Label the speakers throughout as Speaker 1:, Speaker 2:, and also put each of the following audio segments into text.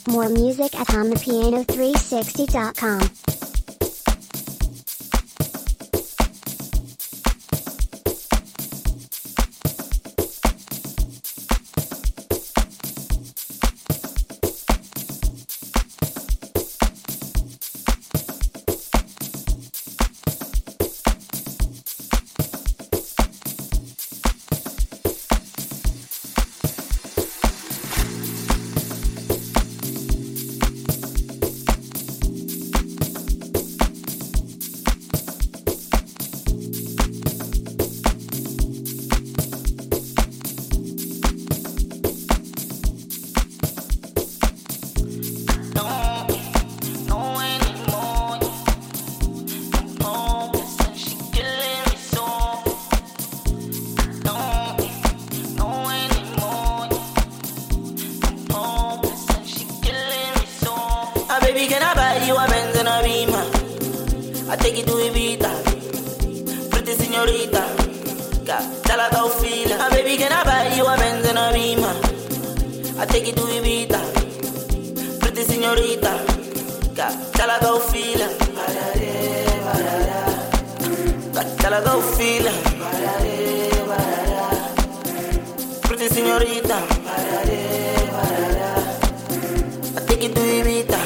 Speaker 1: More music at HamaPiano360.com.
Speaker 2: Baby, can I buy you a Benz and a Beamer? I take you to Ibiza, pretty señorita. Tell her how feel. Baby, can I buy you a Benz and a Beamer? I take you to Ibiza, pretty señorita. Tell her how feel. Tell her how feel. Pretty señorita. I take you to Ibiza.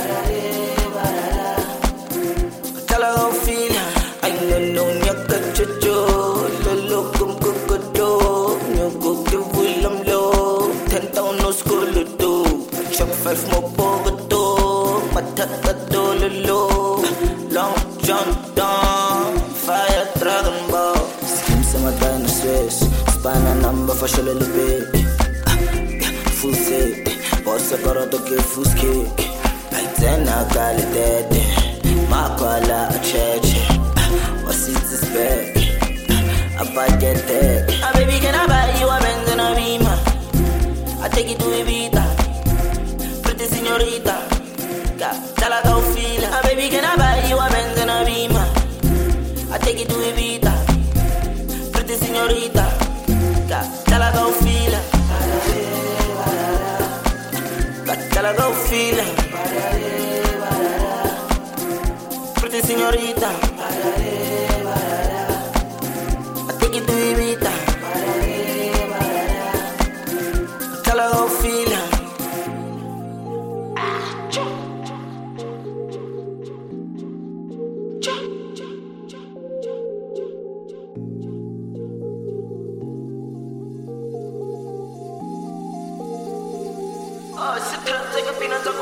Speaker 2: Five more poverty, matata lolo, long John down, fire Dragon Ball. Scheme some dinosaurs, span a number for show little bit. Full set, boss a coroto give full kick. Like then I got it dead. Makwala a church, what's it this back? I buy get that. Baby, can I buy you a Benz and a Beamer? I take it to Ibiza. Señorita, tell her how feel. Baby, can I buy you a Benz and a Beamer? I take you to Ibiza, pretty señorita. Tell her how feel. Tell her how feel. Pretty señorita. I take you to Ibiza. Tell her how feel. Oh, se trata de opinar de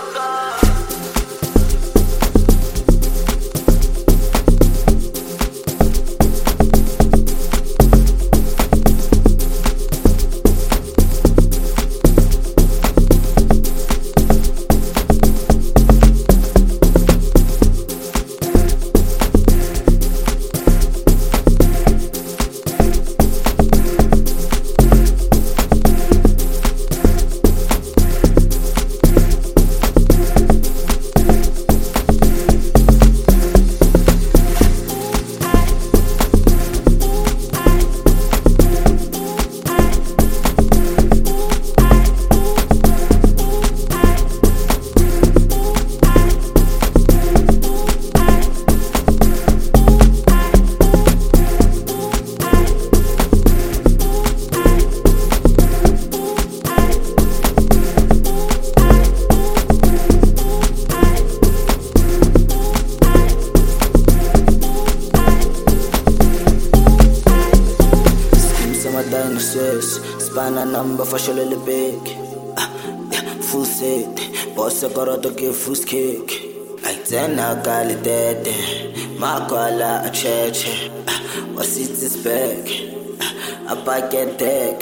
Speaker 2: span a number for show little big. Full set, boss a coroto give full kick. Like then I got it dead. Makwala a church, what's it this back? I buy get deck.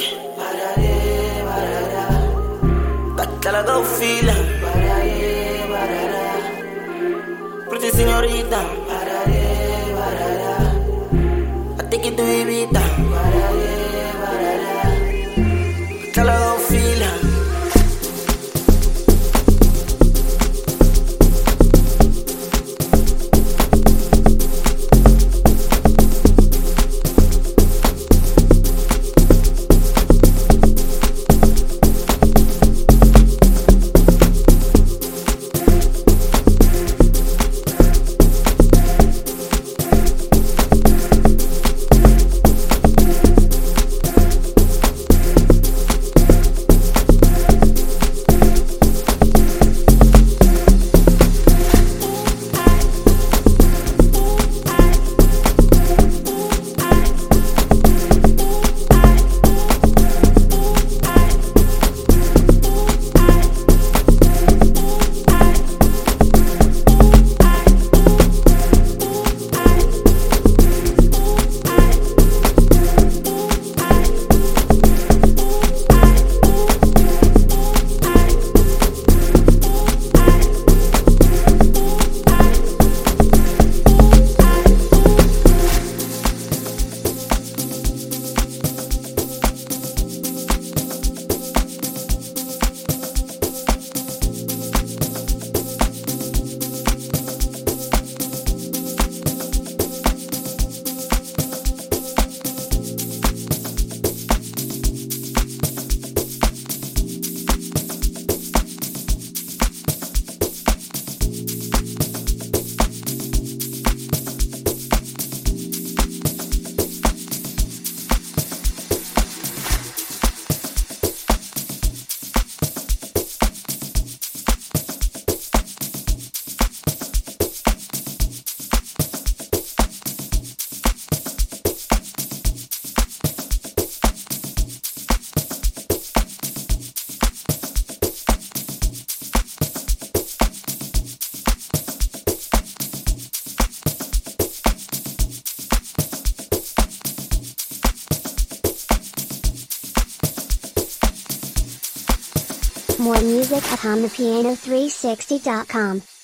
Speaker 2: Tell her go feel. Pretty señorita. I take you to Ibiza. Tell her how feel.
Speaker 1: More music at HondaPiano360.com.